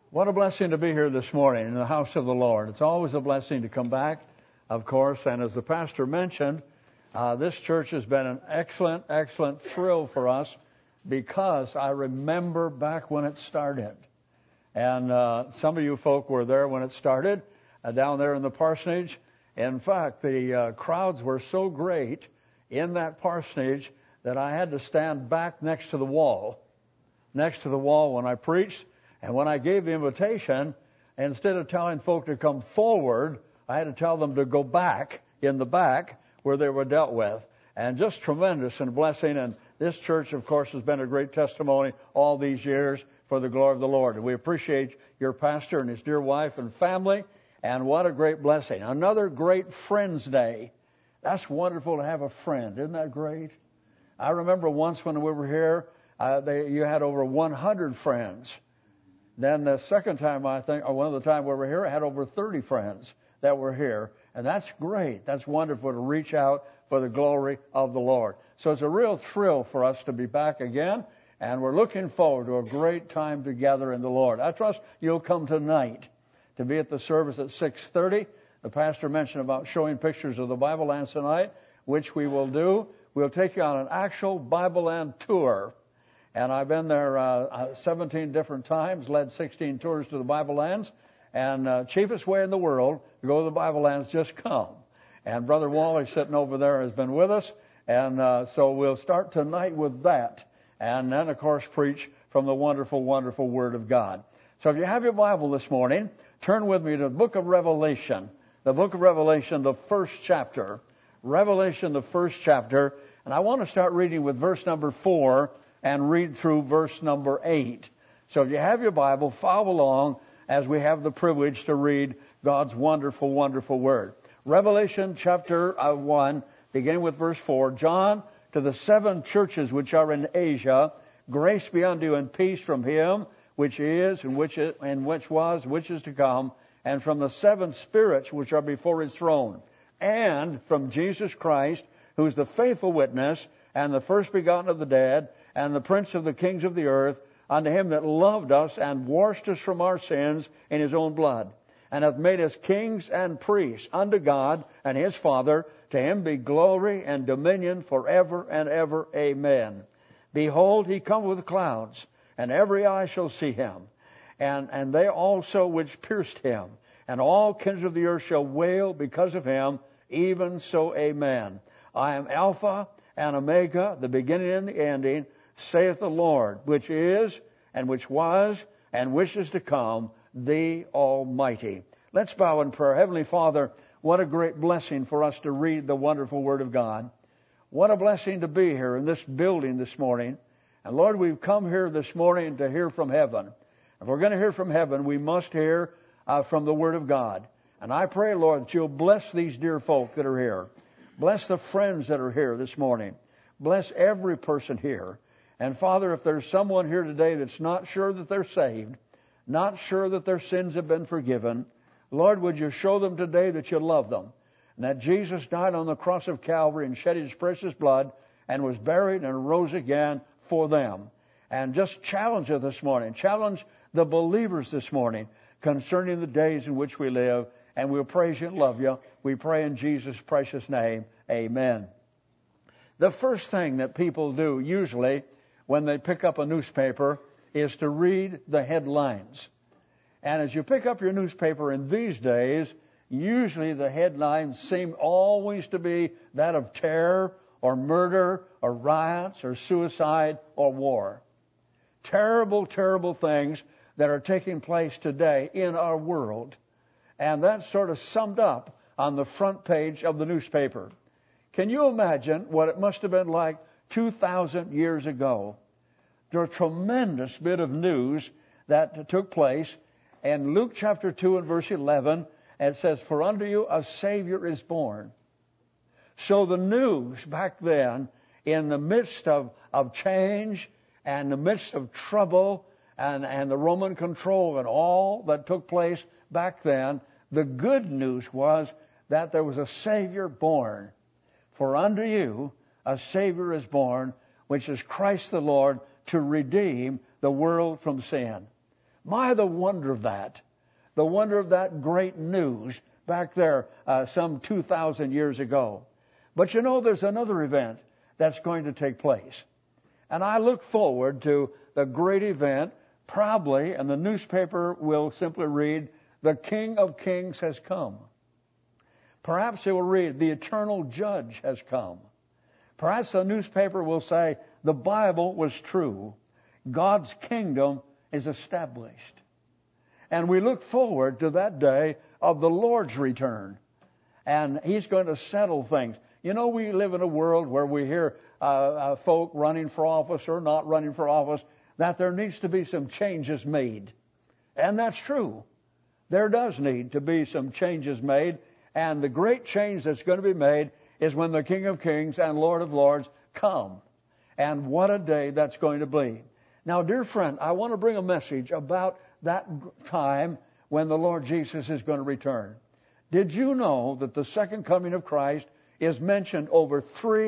What a blessing to be here this morning in the house of the Lord. It's always a blessing to come back, of course, and as the pastor mentioned, this church has been an excellent thrill for us because I remember back when it started. And some of you folk were there when it started, down there in the parsonage. In fact, the crowds were so great in that parsonage that I had to stand back next to the wall when I preached. And when I gave the invitation, instead of telling folk to come forward, I had to tell them to go back in the back where they were dealt with. And just tremendous and blessing. And this church, of course, has been a great testimony all these years for the glory of the Lord. And we appreciate your pastor and his dear wife and family. And what a great blessing. Another great Friends Day. That's wonderful to have a friend. Isn't that great? I remember once when we were here, you had over 100 friends. Then the second time, I think, or one of the times we were here, I had over 30 friends that were here. And that's great. That's wonderful to reach out for the glory of the Lord. So it's a real thrill for us to be back again. And we're looking forward to a great time together in the Lord. I trust you'll come tonight to be at the service at 6:30. The pastor mentioned about showing pictures of the Bible Lands tonight, which we will do. We'll take you on an actual Bible Land tour. And I've been there 17 different times, led 16 tours to the Bible Lands. And cheapest way in the world to go to the Bible Lands, just come. And Brother Wally sitting over there has been with us. And so we'll start tonight with that. And then, of course, preach from the wonderful, wonderful Word of God. So if you have your Bible this morning, turn with me to the book of Revelation. The book of Revelation, the first chapter. Revelation, the first chapter. And I want to start reading with verse number 4 and read through verse number 8. So if you have your Bible, follow along as we have the privilege to read God's wonderful, wonderful Word. Revelation chapter 1, beginning with verse 4. John, to the 7 churches which are in Asia, grace be unto you and peace from him which is, and which was, which is to come, and from the 7 spirits which are before his throne, and from Jesus Christ, who is the faithful witness, and the first begotten of the dead, and the prince of the kings of the earth, unto him that loved us and washed us from our sins in his own blood, and hath made us kings and priests unto God and his Father. To him be glory and dominion forever and ever. Amen. Behold, he cometh with clouds, and every eye shall see him, and they also which pierced him, and all kings of the earth shall wail because of him. Even so, amen. I am Alpha and Omega, the beginning and the ending, saith the Lord, which is, and which was, and which is to come, the Almighty. Let's bow in prayer. Heavenly Father, what a great blessing for us to read the wonderful Word of God. What a blessing to be here in this building this morning. And Lord, we've come here this morning to hear from heaven. If we're going to hear from heaven, we must hear from the Word of God. And I pray, Lord, that you'll bless these dear folk that are here. Bless the friends that are here this morning. Bless every person here. And Father, if there's someone here today that's not sure that they're saved, not sure that their sins have been forgiven, Lord, would you show them today that you love them, and that Jesus died on the cross of Calvary and shed his precious blood and was buried and rose again for them. And just challenge us this morning. Challenge the believers this morning concerning the days in which we live. And we'll praise you and love you. We pray in Jesus' precious name. Amen. The first thing that people do usually when they pick up a newspaper is to read the headlines. And as you pick up your newspaper in these days, usually the headlines seem always to be that of terror or murder or riots or suicide or war. Terrible, terrible things that are taking place today in our world. And that's sort of summed up on the front page of the newspaper. Can you imagine what it must have been like 2,000 years ago? There's a tremendous bit of news that took place. In Luke chapter 2 and verse 11, it says, "For unto you a Savior is born." So the news back then, in the midst of change and the midst of trouble and the Roman control and all that took place back then, the good news was that there was a Savior born. For unto you a Savior is born, which is Christ the Lord, to redeem the world from sin. My, the wonder of that. The wonder of that great news back there some 2,000 years ago. But you know, there's another event that's going to take place. And I look forward to the great event, probably, and the newspaper will simply read, "The King of Kings has come." Perhaps it will read, "The Eternal Judge has come." Perhaps the newspaper will say, "The Bible was true. God's kingdom is established." And we look forward to that day of the Lord's return. And He's going to settle things. You know, we live in a world where we hear folk running for office or not running for office, that there needs to be some changes made. And that's true. There does need to be some changes made. And the great change that's going to be made is when the King of Kings and Lord of Lords come. And what a day that's going to be. Now, dear friend, I want to bring a message about that time when the Lord Jesus is going to return. Did you know that the second coming of Christ is mentioned over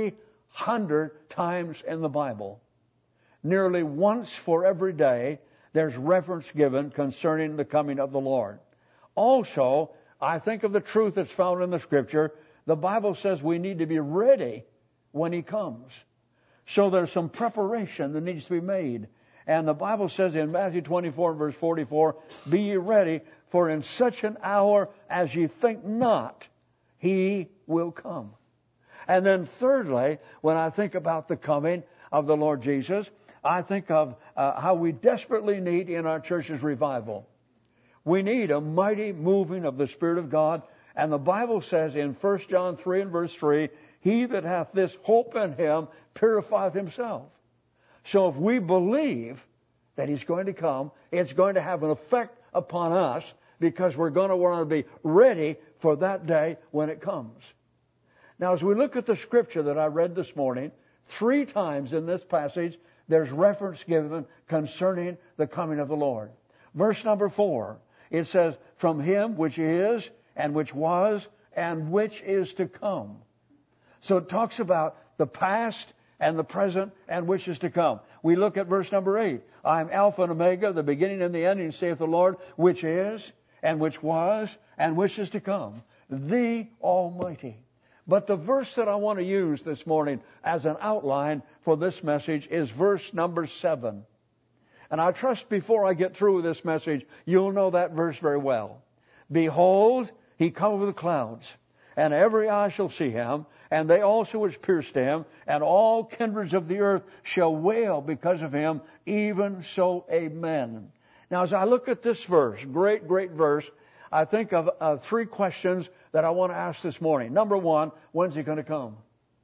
300 times in the Bible? Nearly once for every day, there's reference given concerning the coming of the Lord. Also, I think of the truth that's found in the Scripture. The Bible says we need to be ready when He comes. So there's some preparation that needs to be made. And the Bible says in Matthew 24, verse 44, "Be ye ready, for in such an hour as ye think not, He will come." And then thirdly, when I think about the coming of the Lord Jesus, I think of how we desperately need in our church's revival. We need a mighty moving of the Spirit of God. And the Bible says in 1 John 3 and verse 3, "He that hath this hope in Him purifieth himself." So if we believe that He's going to come, it's going to have an effect upon us because we're going to want to be ready for that day when it comes. Now, as we look at the scripture that I read this morning, 3 times in this passage, there's reference given concerning the coming of the Lord. Verse number 4, it says, "From Him which is, and which was, and which is to come." So it talks about the past and the present and which is to come. We look at verse number 8. "I am Alpha and Omega, the beginning and the ending, saith the Lord, which is, and which was, and which is to come, the Almighty." But the verse that I want to use this morning as an outline for this message is verse number 7. And I trust before I get through with this message, you'll know that verse very well. "Behold, He cometh with the clouds, and every eye shall see Him, and they also which pierced Him, and all kindreds of the earth shall wail because of Him, even so, amen." Now, as I look at this verse, great verse, I think of 3 questions that I want to ask this morning. Number 1, when's He going to come?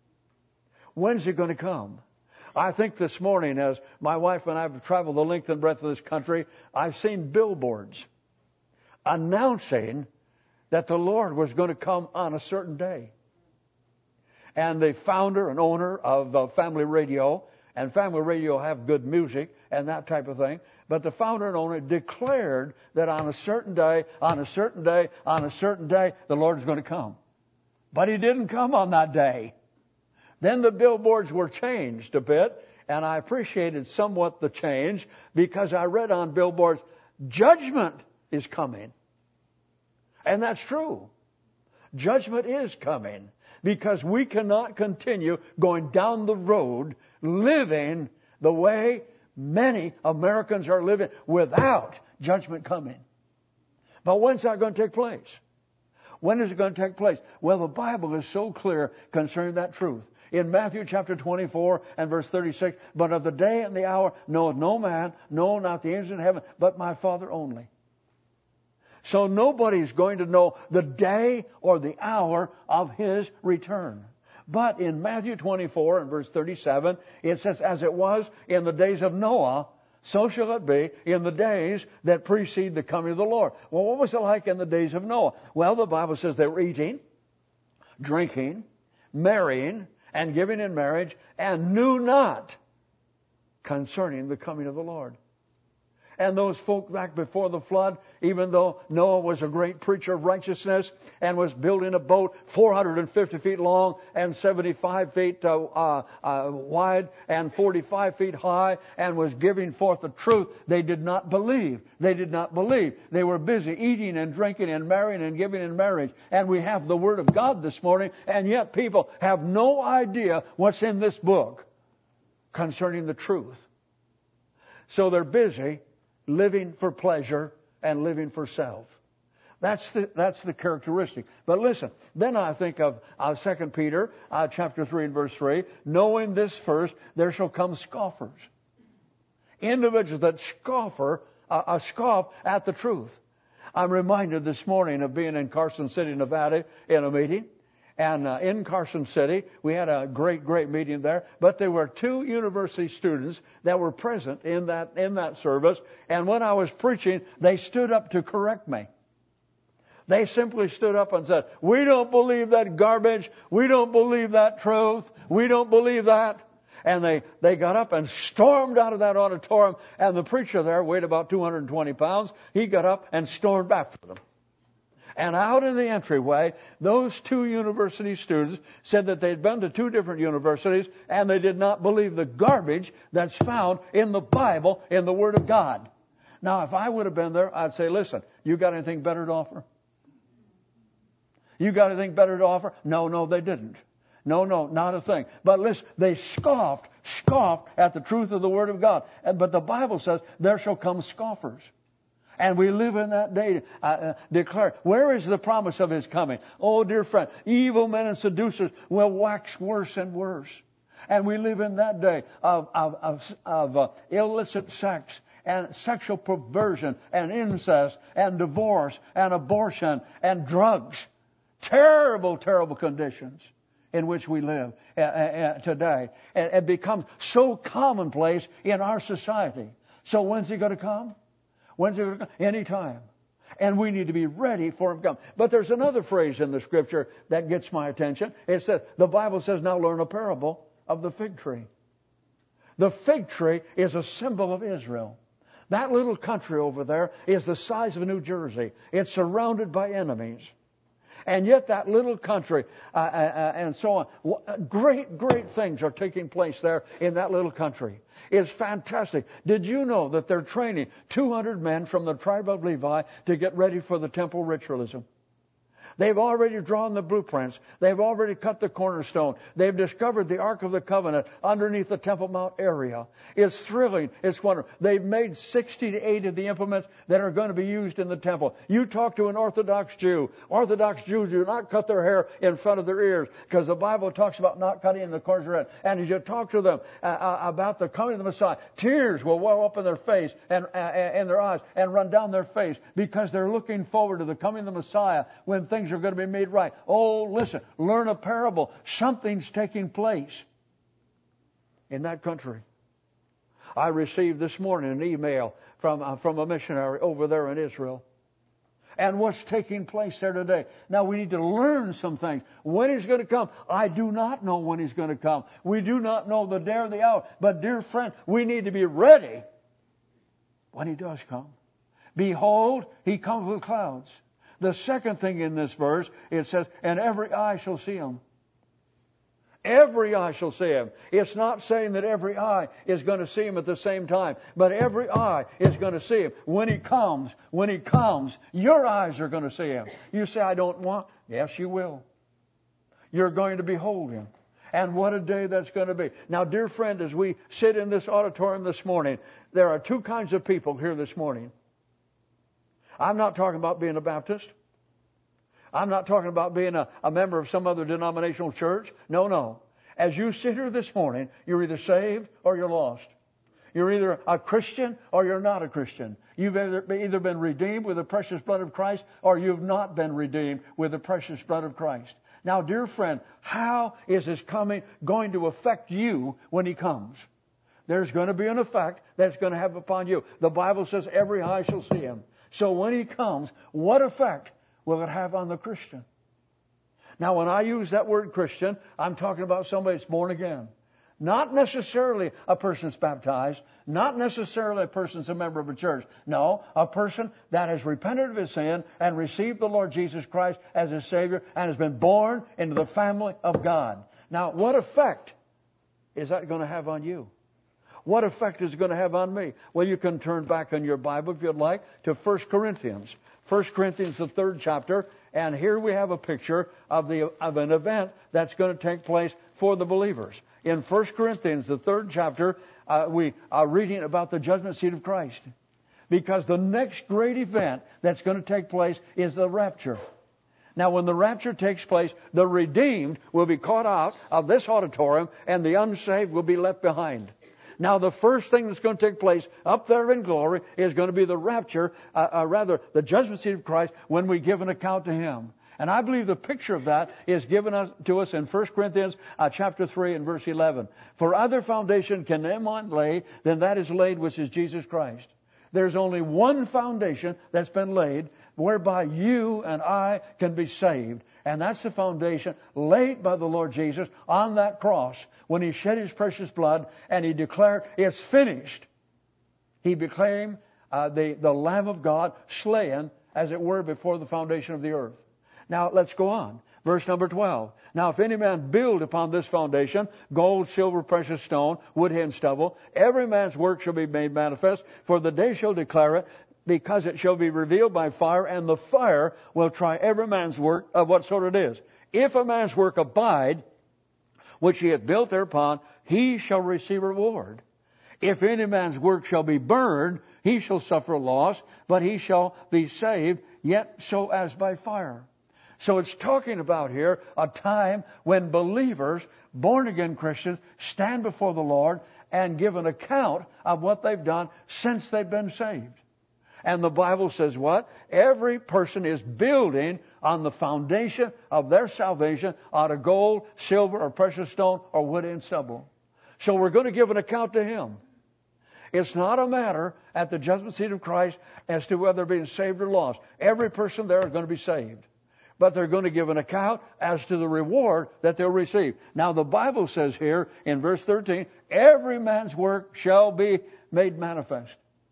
When's He going to come? I think this morning, as my wife and I have traveled the length and breadth of this country, I've seen billboards announcing that the Lord was going to come on a certain day. And the founder and owner of Family Radio, and Family Radio have good music and that type of thing, but the founder and owner declared that on a certain day, on a certain day, on a certain day, the Lord is going to come. But He didn't come on that day. Then the billboards were changed a bit, and I appreciated somewhat the change because I read on billboards, "Judgment is coming." And that's true. Judgment is coming because we cannot continue going down the road living the way many Americans are living without judgment coming. But when's that going to take place? When is it going to take place? Well, the Bible is so clear concerning that truth. In Matthew chapter 24 and verse 36, "But of the day and the hour knoweth no man, no, not the angels in heaven, but my Father only." So nobody's going to know the day or the hour of His return. But in Matthew 24 and verse 37, it says, "As it was in the days of Noah, so shall it be in the days that precede the coming of the Lord." Well, what was it like in the days of Noah? Well, the Bible says they were eating, drinking, marrying, and giving in marriage, and knew not concerning the coming of the Lord. And those folk back before the flood, even though Noah was a great preacher of righteousness and was building a boat 450 feet long and 75 feet wide and 45 feet high and was giving forth the truth, they did not believe. They did not believe. They were busy eating and drinking and marrying and giving in marriage. And we have the Word of God this morning, and yet people have no idea what's in this book concerning the truth. So they're busy living for pleasure and living for self. That's the characteristic. But listen, then I think of 2 Peter chapter 3 and verse 3. Knowing this first, there shall come scoffers. Individuals that scoff at the truth. I'm reminded this morning of being in Carson City, Nevada, in a meeting. And in Carson City, we had a great meeting there. But there were 2 university students that were present in that service. And when I was preaching, they stood up to correct me. They simply stood up and said, "We don't believe that garbage. We don't believe that truth. We don't believe that." And they got up and stormed out of that auditorium. And the preacher there weighed about 220 pounds. He got up and stormed back for them. And out in the entryway, those 2 university students said that they'd been to 2 different universities and they did not believe the garbage that's found in the Bible, in the Word of God. Now, if I would have been there, I'd say, "Listen, you got anything better to offer? You got anything better to offer?" No, they didn't. No, not a thing. But listen, they scoffed at the truth of the Word of God. But the Bible says, there shall come scoffers. And we live in that day, declare, where is the promise of His coming? Oh, dear friend, evil men and seducers will wax worse and worse. And we live in that day of illicit sex and sexual perversion and incest and divorce and abortion and drugs. Terrible conditions in which we live today. And it becomes so commonplace in our society. So when's He going to come? When's He going to come? Anytime. And we need to be ready for Him to come. But there's another phrase in the Scripture that gets my attention. It says, the Bible says, "Now learn a parable of the fig tree." The fig tree is a symbol of Israel. That little country over there is the size of New Jersey. It's surrounded by enemies. And yet that little country, and so on, great things are taking place there in that little country. It's fantastic. Did you know that they're training 200 men from the tribe of Levi to get ready for the temple ritualism? They've already drawn the blueprints. They've already cut the cornerstone. They've discovered the Ark of the Covenant underneath the Temple Mount area. It's thrilling. It's wonderful. They've made 60 to 80 of the implements that are going to be used in the temple. You talk to an Orthodox Jew. Orthodox Jews do not cut their hair in front of their ears because the Bible talks about not cutting in the corners of their head. And as you talk to them about the coming of the Messiah, tears will well up in their face and in their eyes and run down their face because they're looking forward to the coming of the Messiah when things are going to be made right. Oh, listen, learn a parable. Something's taking place in that country. I received this morning an email from a missionary over there in Israel. And what's taking place there today? Now we need to learn some things. When He's going to come? I do not know when He's going to come. We do not know the day or the hour. But dear friend, we need to be ready when He does come. Behold, He comes with clouds. The second thing in this verse, it says, "And every eye shall see Him." Every eye shall see Him. It's not saying that every eye is going to see Him at the same time, but every eye is going to see Him. When He comes, your eyes are going to see Him. You say, "I don't want." Yes, you will. You're going to behold Him. And what a day that's going to be. Now, dear friend, as we sit in this auditorium this morning, there are 2 kinds of people here this morning. I'm not talking about being a Baptist. I'm not talking about being a member of some other denominational church. No. As you sit here this morning, you're either saved or you're lost. You're either a Christian or you're not a Christian. You've either been redeemed with the precious blood of Christ or you've not been redeemed with the precious blood of Christ. Now, dear friend, how is His coming going to affect you when He comes? There's going to be an effect that's going to have upon you. The Bible says every eye shall see Him. So when He comes, what effect will it have on the Christian? Now, when I use that word Christian, I'm talking about somebody that's born again. Not necessarily a person's baptized. Not necessarily a person's a member of a church. No, a person that has repented of his sin and received the Lord Jesus Christ as his Savior and has been born into the family of God. Now, what effect is that going to have on you? What effect is it going to have on me? Well, you can turn back in your Bible, if you'd like, to 1 Corinthians. 1 Corinthians, the 3rd chapter. And here we have a picture of an event that's going to take place for the believers. In 1 Corinthians, the 3rd chapter, we are reading about the judgment seat of Christ. Because the next great event that's going to take place is the rapture. Now, when the rapture takes place, the redeemed will be caught out of this auditorium and the unsaved will be left behind. Now, the first thing that's going to take place up there in glory is going to be the rapture, the judgment seat of Christ, when we give an account to Him. And I believe the picture of that is given to us in 1 Corinthians chapter 3 and verse 11. For other foundation can no man lay than that is laid, which is Jesus Christ. There's only one foundation that's been laid whereby you and I can be saved. And that's the foundation laid by the Lord Jesus on that cross when He shed His precious blood and He declared, it's finished. He became the Lamb of God, slain, as it were, before the foundation of the earth. Now, let's go on. Verse number 12. Now, if any man build upon this foundation, gold, silver, precious stone, wood, hay, and stubble, every man's work shall be made manifest, for the day shall declare it, because it shall be revealed by fire, and the fire will try every man's work of what sort it is. If a man's work abide, which he hath built thereupon, he shall receive a reward. If any man's work shall be burned, he shall suffer loss, but he shall be saved, yet so as by fire. So it's talking about here a time when believers, born-again Christians, stand before the Lord and give an account of what they've done since they've been saved. And the Bible says what? Every person is building on the foundation of their salvation out of gold, silver, or precious stone, or wood and stubble. So we're going to give an account to Him. It's not a matter at the judgment seat of Christ as to whether they're being saved or lost. Every person there is going to be saved. But they're going to give an account as to the reward that they'll receive. Now, the Bible says here in verse 13, every man's work shall be made manifest.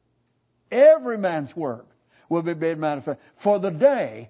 Every man's work will be made manifest. For the day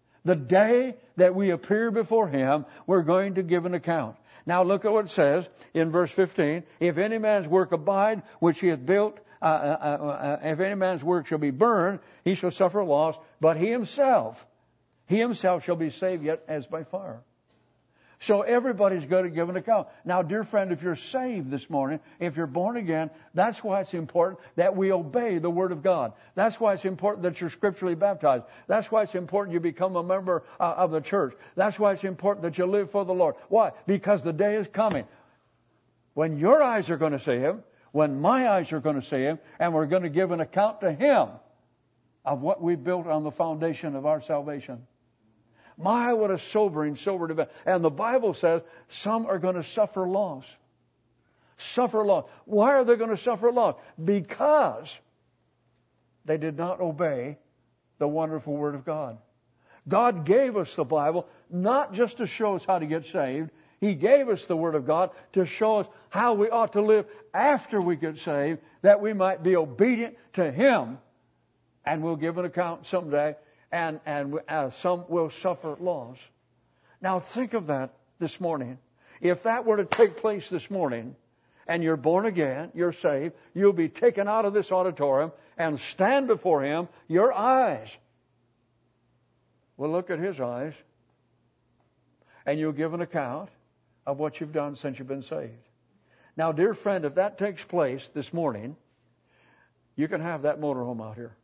that we appear before Him, we're going to give an account. Now, look at what it says in verse 15. If any man's work abide, which he hath built, if any man's work shall be burned, he shall suffer loss, but he himself shall be saved, yet as by fire. So everybody's going to give an account. Now, dear friend, if you're saved this morning, if you're born again, that's why it's important that we obey the Word of God. That's why it's important that you're scripturally baptized. That's why it's important you become a member of the church. That's why it's important that you live for the Lord. Why? Because the day is coming when your eyes are going to see Him, when my eyes are going to see Him, and we're going to give an account to Him of what we built on the foundation of our salvation. My, what a sobering event. And the Bible says some are going to suffer loss. Suffer loss. Why are they going to suffer loss? Because they did not obey the wonderful Word of God. God gave us the Bible not just to show us how to get saved. He gave us the Word of God to show us how we ought to live after we get saved, that we might be obedient to Him. And we'll give an account someday. And some will suffer loss. Now think of that this morning. If that were to take place this morning, and you're born again, you're saved, you'll be taken out of this auditorium and stand before Him. Your eyes will look at His eyes, and you'll give an account of what you've done since you've been saved. Now, dear friend, if that takes place this morning, you can have that motorhome out here.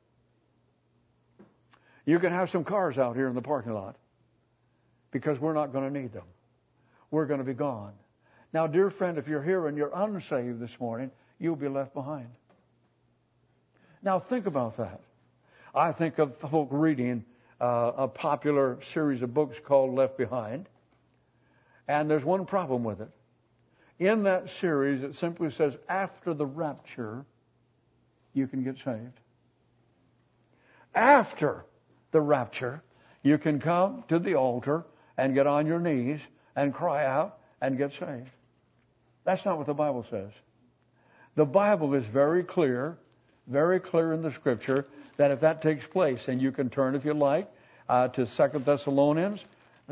You can have some cars out here in the parking lot, because we're not going to need them. We're going to be gone. Now, dear friend, if you're here and you're unsaved this morning, you'll be left behind. Now, think about that. I think of folk reading a popular series of books called Left Behind. And there's one problem with it. In that series, it simply says, after the rapture, you can get saved. After the rapture, you can come to the altar and get on your knees and cry out and get saved. That's not what the Bible says. The Bible is very clear in the Scripture that if that takes place, and you can turn if you like to 2 Thessalonians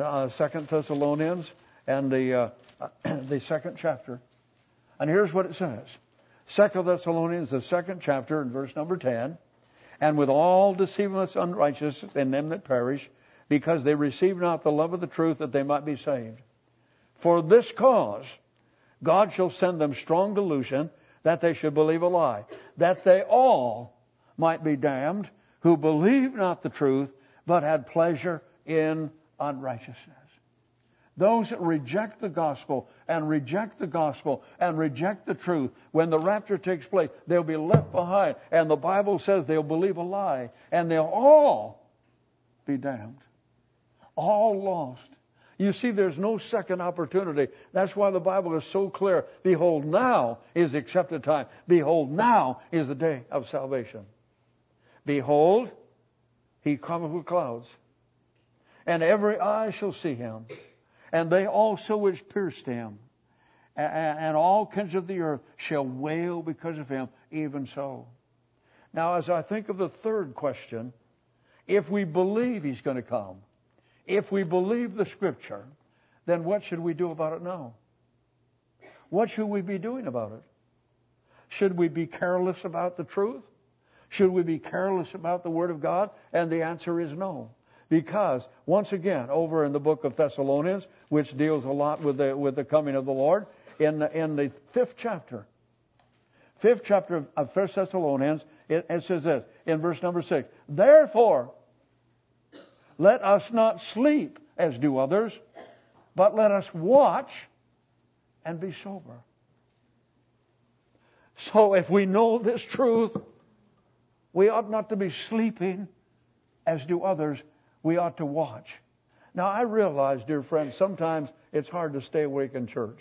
and the second chapter. And here's what it says. 2 Thessalonians, the second chapter, and verse number 10. And with all deceivableness unrighteousness in them that perish, because they receive not the love of the truth that they might be saved. For this cause God shall send them strong delusion, that they should believe a lie, that they all might be damned, who believe not the truth, but had pleasure in unrighteousness. Those that reject the gospel and reject the gospel and reject the truth, when the rapture takes place, they'll be left behind. And the Bible says they'll believe a lie, and they'll all be damned. All lost. You see, there's no second opportunity. That's why the Bible is so clear. Behold, now is the accepted time. Behold, now is the day of salvation. Behold, he cometh with clouds, and every eye shall see him, and they also which pierced him, and all kinds of the earth shall wail because of him, even so. Now, as I think of the third question, if we believe he's going to come, if we believe the Scripture, then what should we do about it now? What should we be doing about it? Should we be careless about the truth? Should we be careless about the Word of God? And the answer is no. Because, once again, over in the book of Thessalonians, which deals a lot with the coming of the Lord, in the fifth chapter of 1 Thessalonians, it says this, in verse number 6, therefore, let us not sleep as do others, but let us watch and be sober. So if we know this truth, we ought not to be sleeping as do others. We ought to watch. Now, I realize, dear friends, sometimes it's hard to stay awake in church.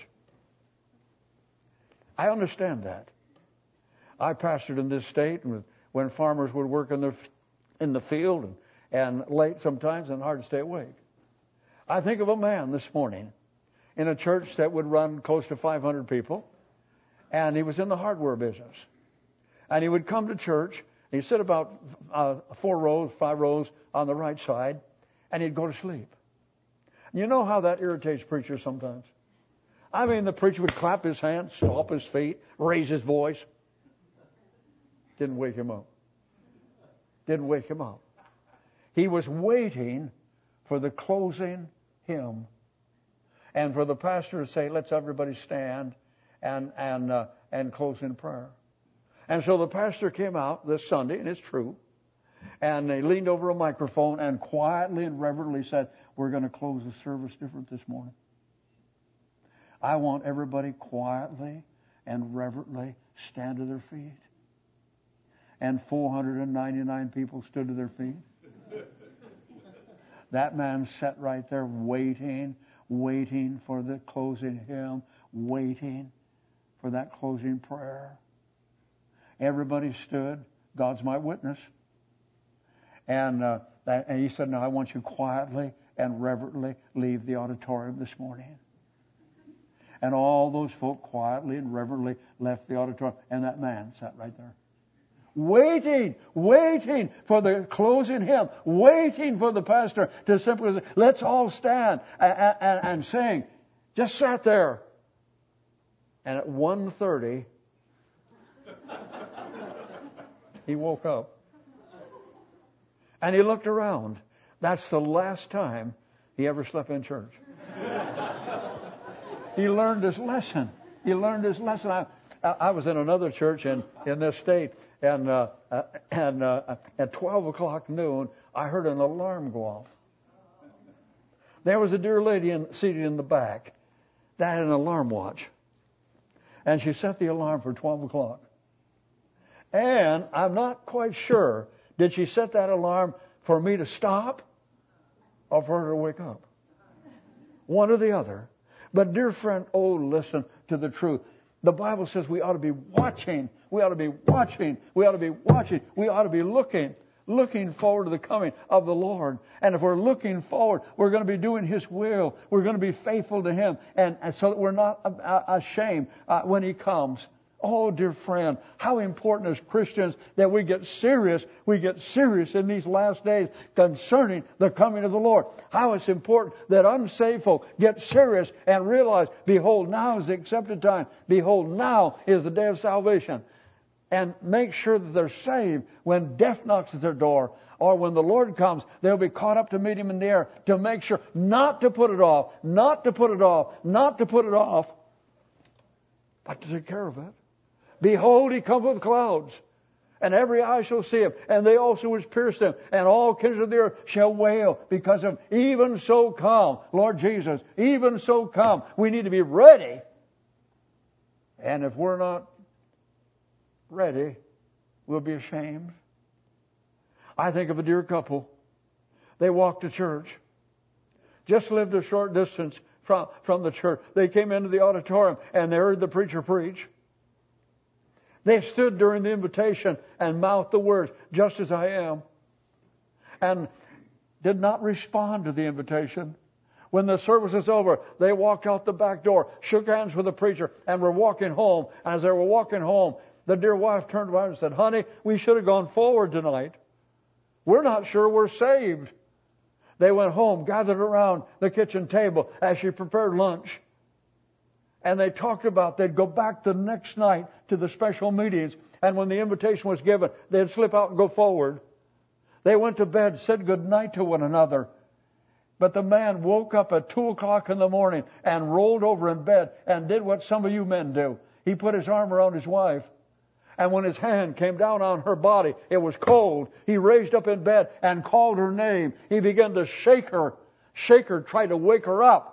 I understand that. I pastored in this state when farmers would work in the field and late sometimes and hard to stay awake. I think of a man this morning in a church that would run close to 500 people, and he was in the hardware business. And he would come to church, and he'd sit about 5 rows on the right side, and he'd go to sleep. You know how that irritates preachers sometimes? I mean, the preacher would clap his hands, stomp his feet, raise his voice. Didn't wake him up. Didn't wake him up. He was waiting for the closing hymn and for the pastor to say, let's everybody stand and close in prayer. And so the pastor came out this Sunday, and it's true, and he leaned over a microphone and quietly and reverently said, we're going to close the service different this morning. I want everybody quietly and reverently stand to their feet. And 499 people stood to their feet. That man sat right there waiting for the closing hymn, waiting for that closing prayer. Everybody stood. God's my witness. And he said, now I want you quietly and reverently leave the auditorium this morning. And all those folk quietly and reverently left the auditorium. And that man sat right there. Waiting for the closing hymn, waiting for the pastor to simply say, let's all stand and sing. Just sat there. And at 1:30, he woke up. And he looked around. That's the last time he ever slept in church. He learned his lesson. I was in another church in this state, and at 12 o'clock noon, I heard an alarm go off. There was a dear lady seated in the back that had an alarm watch. And she set the alarm for 12 o'clock. And I'm not quite sure, did she set that alarm for me to stop or for her to wake up? One or the other. But dear friend, listen to the truth. The Bible says we ought to be watching. We ought to be watching. We ought to be watching. We ought to be looking. looking forward to the coming of the Lord. And if we're looking forward, we're going to be doing His will. We're going to be faithful to Him. And so that we're not ashamed when He comes. Oh, dear friend, how important as Christians that we get serious in these last days concerning the coming of the Lord. How it's important that unsaved folk get serious and realize, behold, now is the accepted time. Behold, now is the day of salvation. And make sure that they're saved when death knocks at their door, or when the Lord comes, they'll be caught up to meet Him in the air, to make sure not to put it off, not to put it off, but to take care of it. Behold, He cometh with clouds, and every eye shall see Him, and they also which pierced Him, and all kindreds of the earth shall wail because of Him. Even so come, Lord Jesus, even so come. We need to be ready. And if we're not ready, we'll be ashamed. I think of a dear couple. They walked to church. Just lived a short distance from the church. They came into the auditorium and they heard the preacher preach. They stood during the invitation and mouthed the words, "Just as I am," and did not respond to the invitation. When the service was over, they walked out the back door, shook hands with the preacher, and were walking home. As they were walking home, the dear wife turned around and said, "Honey, we should have gone forward tonight. We're not sure we're saved." They went home, gathered around the kitchen table as she prepared lunch. And they talked about they'd go back the next night to the special meetings. And when the invitation was given, they'd slip out and go forward. They went to bed, said good night to one another. But the man woke up at 2 o'clock in the morning and rolled over in bed and did what some of you men do. He put his arm around his wife. And when his hand came down on her body, it was cold. He raised up in bed and called her name. He began to shake her, try to wake her up.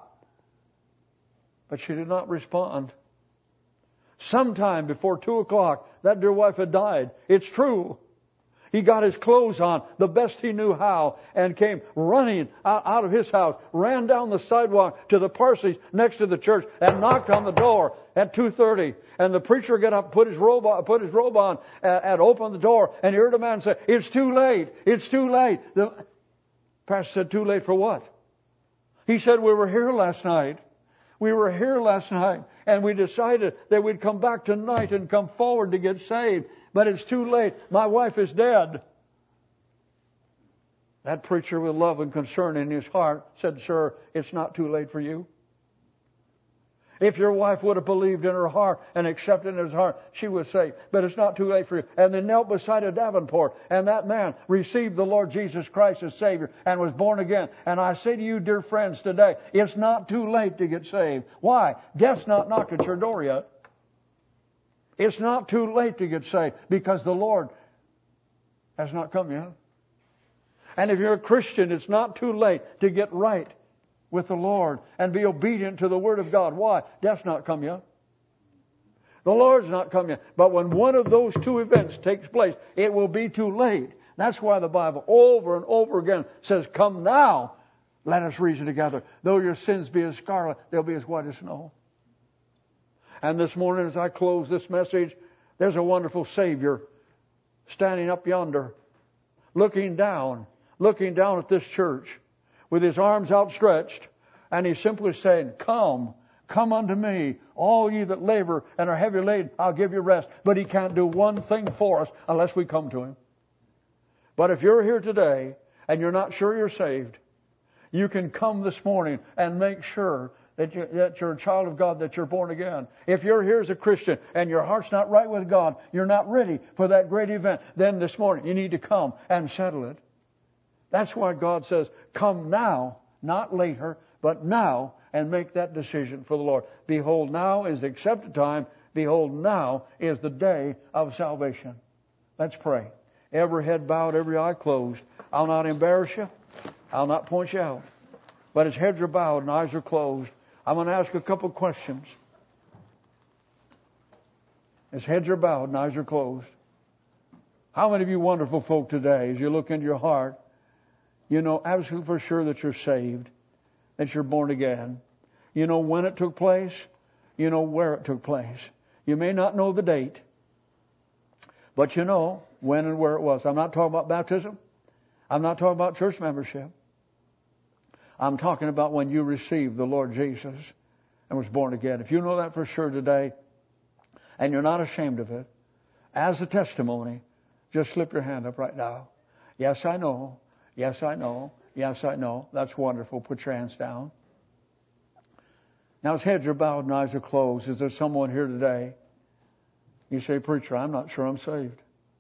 But she did not respond. Sometime before 2 o'clock, that dear wife had died. It's true. He got his clothes on the best he knew how and came running out of his house, ran down the sidewalk to the parsonage next to the church and knocked on the door at 2:30. And the preacher got up, put his robe on and opened the door, and he heard a man say, "It's too late. It's too late." The pastor said, "Too late for what?" He said, "We were here last night. We were here last night, and we decided that we'd come back tonight and come forward to get saved. But it's too late. My wife is dead." That preacher, with love and concern in his heart, said, "Sir, it's not too late for you. If your wife would have believed in her heart and accepted in his heart, she was saved. But it's not too late for you." And they knelt beside a Davenport, and that man received the Lord Jesus Christ as Savior and was born again. And I say to you, dear friends, today, it's not too late to get saved. Why? Death's not knocked at your door yet. It's not too late to get saved because the Lord has not come yet. And if you're a Christian, it's not too late to get right with the Lord and be obedient to the Word of God. Why? Death's not come yet. The Lord's not come yet. But when one of those two events takes place, it will be too late. That's why the Bible over and over again says, "Come now, let us reason together. Though your sins be as scarlet, they'll be as white as snow." And this morning, as I close this message, there's a wonderful Savior standing up yonder, looking down at this church with His arms outstretched, and He's simply saying, "Come unto me, all ye that labor and are heavy laden, I'll give you rest." But He can't do one thing for us unless we come to Him. But if you're here today and you're not sure you're saved, you can come this morning and make sure that you're a child of God, that you're born again. If you're here as a Christian and your heart's not right with God, you're not ready for that great event, then this morning you need to come and settle it. That's why God says, "Come now," not later, but now, and make that decision for the Lord. Behold, now is the accepted time. Behold, now is the day of salvation. Let's pray. Every head bowed, every eye closed. I'll not embarrass you. I'll not point you out. But as heads are bowed and eyes are closed, I'm going to ask a couple questions. As heads are bowed and eyes are closed, how many of you wonderful folk today, as you look into your heart, you know absolutely for sure that you're saved, that you're born again? You know when it took place. You know where it took place. You may not know the date, but you know when and where it was. I'm not talking about baptism. I'm not talking about church membership. I'm talking about when you received the Lord Jesus and was born again. If you know that for sure today, and you're not ashamed of it, as a testimony, just slip your hand up right now. Yes, I know. Yes, I know. Yes, I know. That's wonderful. Put your hands down. Now, as heads are bowed and eyes are closed, is there someone here today? You say, preacher, I'm not sure I'm saved.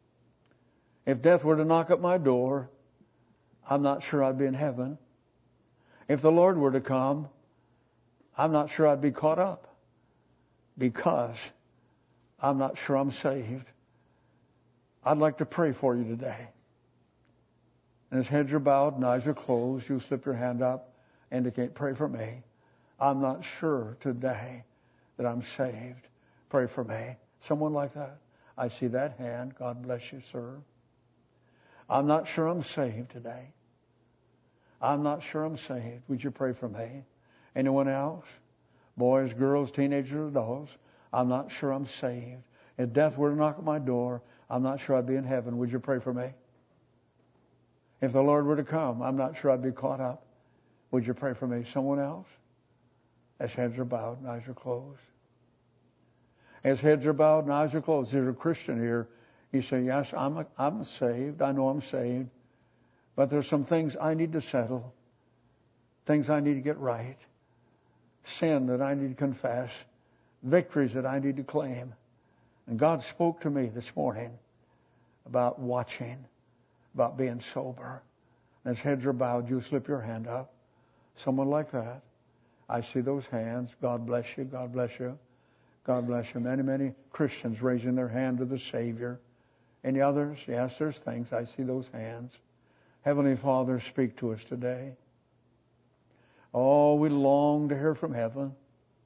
If death were to knock at my door, I'm not sure I'd be in heaven. If the Lord were to come, I'm not sure I'd be caught up because I'm not sure I'm saved. I'd like to pray for you today. And as heads are bowed and eyes are closed, you slip your hand up, indicate, pray for me. I'm not sure today that I'm saved. Pray for me. Someone like that. I see that hand. God bless you, sir. I'm not sure I'm saved today. I'm not sure I'm saved. Would you pray for me? Anyone else? Boys, girls, teenagers, adults. I'm not sure I'm saved. If death were to knock at my door, I'm not sure I'd be in heaven. Would you pray for me? If the Lord were to come, I'm not sure I'd be caught up. Would you pray for me? Someone else? As heads are bowed and eyes are closed. As heads are bowed and eyes are closed. There's a Christian here. You say, yes, I'm saved. I know I'm saved. But there's some things I need to settle. Things I need to get right. Sin that I need to confess. Victories that I need to claim. And God spoke to me this morning about watching, about being sober. And as heads are bowed, you slip your hand up. Someone like that. I see those hands. God bless you. God bless you. God bless you. Many, many Christians raising their hand to the Savior. Any others? Yes, there's things. I see those hands. Heavenly Father, speak to us today. Oh, we long to hear from heaven.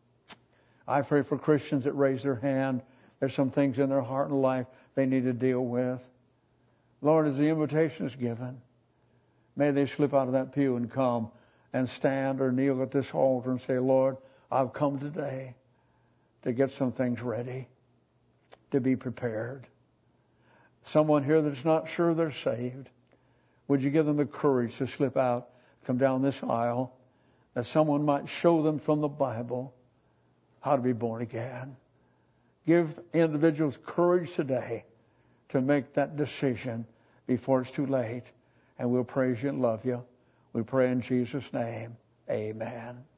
I pray for Christians that raise their hand. There's some things in their heart and life they need to deal with. Lord, as the invitation is given, may they slip out of that pew and come and stand or kneel at this altar and say, Lord, I've come today to get some things ready, to be prepared. Someone here that's not sure they're saved, would you give them the courage to slip out, come down this aisle, that someone might show them from the Bible how to be born again? Give individuals courage today to make that decision before it's too late. And we'll praise you and love you. We pray in Jesus' name. Amen.